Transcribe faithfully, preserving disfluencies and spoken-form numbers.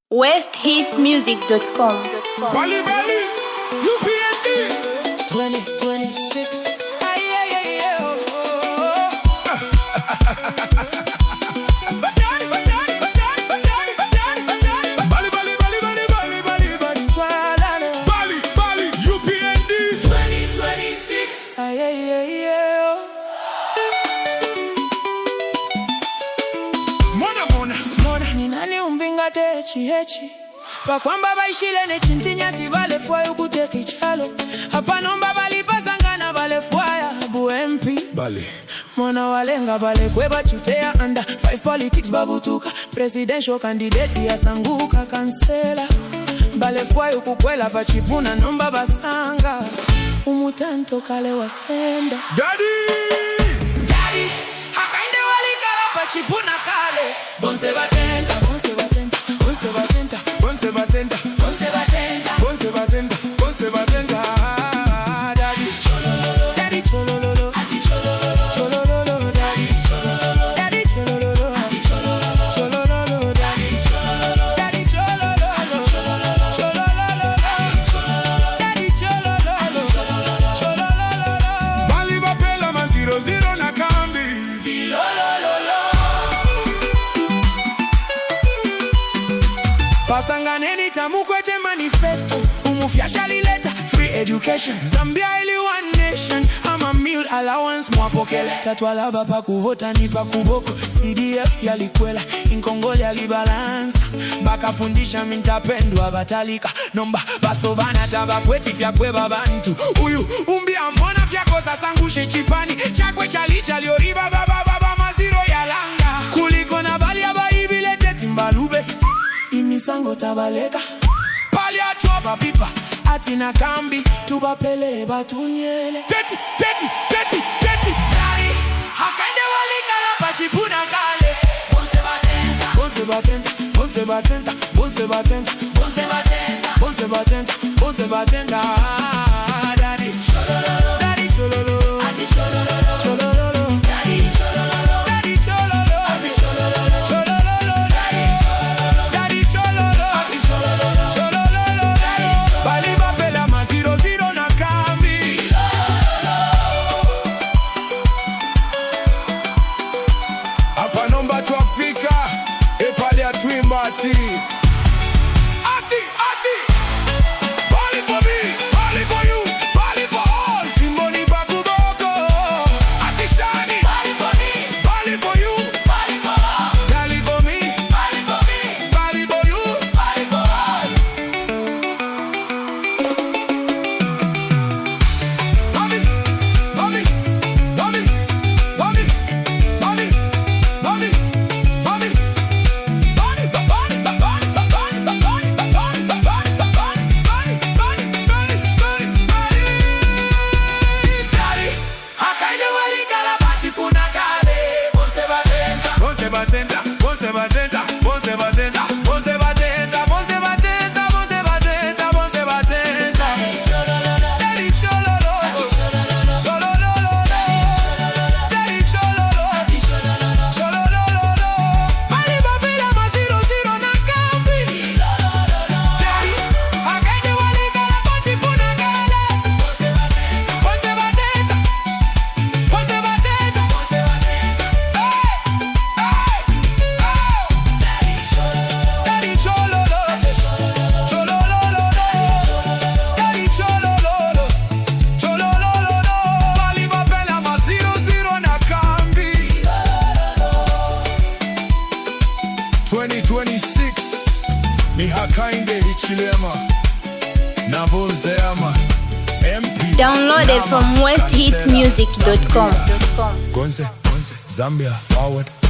west hit music dot com. Bali Bali, U P N D twenty twenty-six. Ay, ay, ay, ay, oh, oh, oh. Badani, badani, badani, badani, badani, badani. Bali Bali, Bali Bali, Bali Bali, Bali Guadalajara. Bali Bali, U P N D twenty twenty-six. Ay, ay, ay, ay, oh. Mona mona Mona ni nani umbinga techi hechi pa kwamba baishile ne chintinyati vale fwayo kuteki chalo hapa nomba bali pasangana vale fwaya bu M P Bali Mona walenga vale kweba chutea under five politics babutuka presidential candidate ya sanguka kansela vale fwayo kukwela pachipuna nomba basanga umutanto kale wasenda Daddy Daddy hakainde walikala pachipuna kale bonse batenta bonse batenta bonse batenta Bonse batenta, bonse batenta bonse batenta, bonse batenta. Daddy chololo Daddy chololo Ati chololo chololo Daddy chololo Daddy chololo Ati chololo chololo Daddy chololo Daddy chololo chololo Daddy chololo chololo Bali bapela ma zero zero na kambi. Pasanganeni tamukwete manifesto umufyasha lileta free education Zambia ili one nation ama meal allowance mwapokele tatwalaba pa kuvota ni pa kuboko C D F yalikwela inkongole yalibalansa bakafundisha mintapendwa batalika nomba basobana tabakweti fyakwe babantu uyu umbi ambona fyako sasangushe chipani chakwe chalicha lioriba baba baba maziro yalanga kuliko na bali abaibile timbalube imisango tabaleka pali atwa babipa atina kambi tubapele batunyele Teti, teti, teti, teti. Dari hakainde walikala pachipuna kale bonse batenta bonse batenta bonse batenta bonse batenta bonse batenta bonse batenta bonse batenta Dari chololo Dari chololo Ati chololo chololo Dari chololo Dari chololo Ati chololo chololo Dari chololo Ati chololo chololo Bali bapela ma zero zero na kambi. Hapa nomba tuafika epale ya twimbati. Ati, ati. Bali for me, Bali for you, Bali for all. Simboni bakuboko. Ati shani. Bali for me, Bali for you, Bali for all. Bali for me, Bali for me, Bali for you, Bali for all. Bali, Bali, Bali, Bali, Bali, Bali, Bali. twenty twenty-six ni hakainde hichilema na bonzeama M P Downloaded from west hit music dot com. Gonze, Gonze, Zambia forward.